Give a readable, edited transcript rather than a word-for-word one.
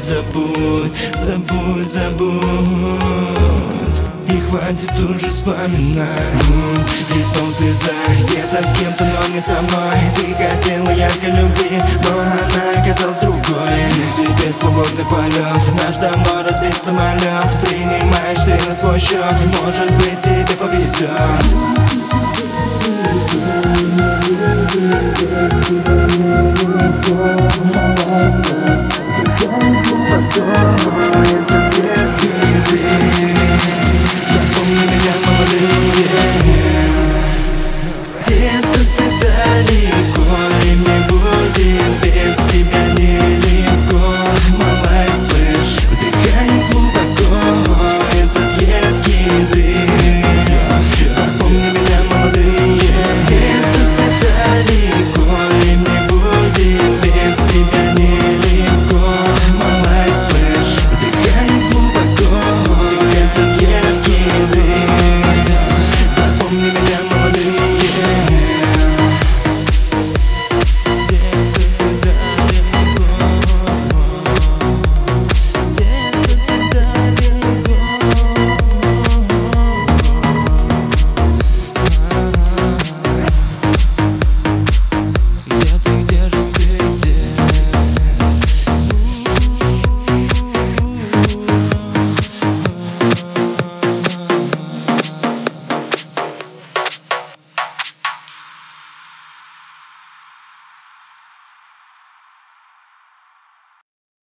забудь, забудь, забудь. И хватит уже вспоминать. Листом в слезах, где-то с кем-то, но не со мной. Ты хотела яркой любви, но она оказалась другой. Теперь свободный полет, наш давно разбит самолет. Принимаешь ты на свой счет, и может быть тебе повезет. Oh,